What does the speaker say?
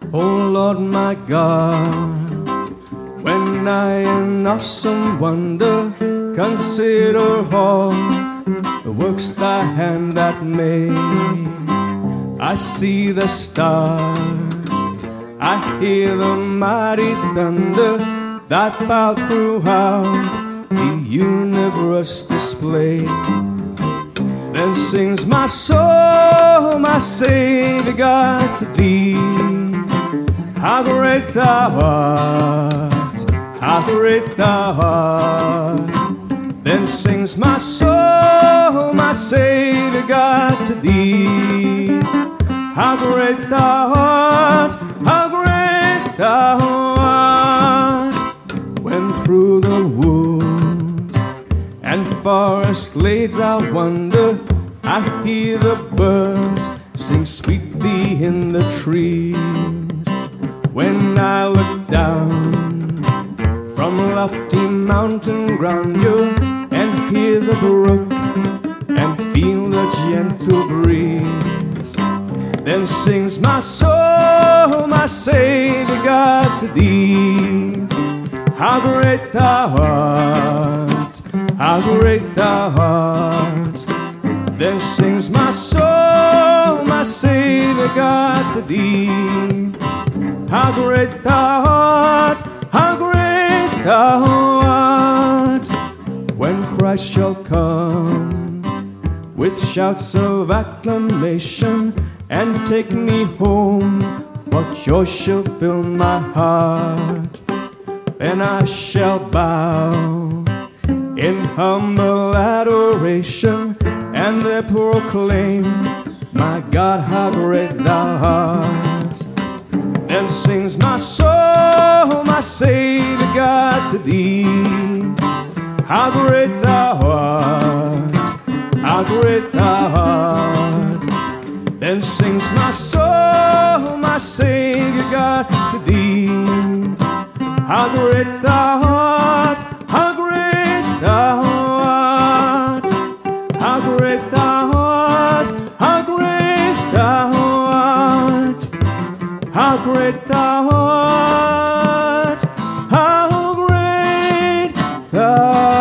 Oh Lord my God, when I in awesome wonder consider all the works thy hand that made, I see the stars, I hear the mighty thunder that bow throughout the universe display. Then sings my soul, my Savior God, to thee. How great thou art, how great thou art. Then sings my soul, my Savior God, to thee. How great thou art, how great thou art. When through the woods and forest glades I wander, I hear the birds sing sweetly in the trees. When I look down from lofty mountain grandeur and hear the brook and feel the gentle breeze, then sings my soul, my Savior God, to thee. How great thou art, how great thou art. Then sings my soul, my Savior God, to thee. How great thou art, how great thou art. When Christ shall come with shouts of acclamation and take me home, what joy shall fill my heart. Then I shall bow in humble adoration and there proclaim, my God, how great thou art. Then sings my soul, my Savior God, to thee. How great thou art, how great thou art. Then sings my soul, my Savior God, to thee. How great thou art, how great thou art. How great thou art, how great thou art. How great thou art, how great thou art.